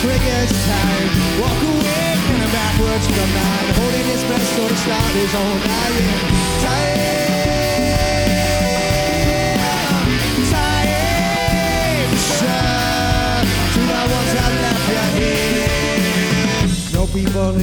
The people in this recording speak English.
when it gets tired. Walk away and backwards from mine, holding his breath so the start is on. I am tired.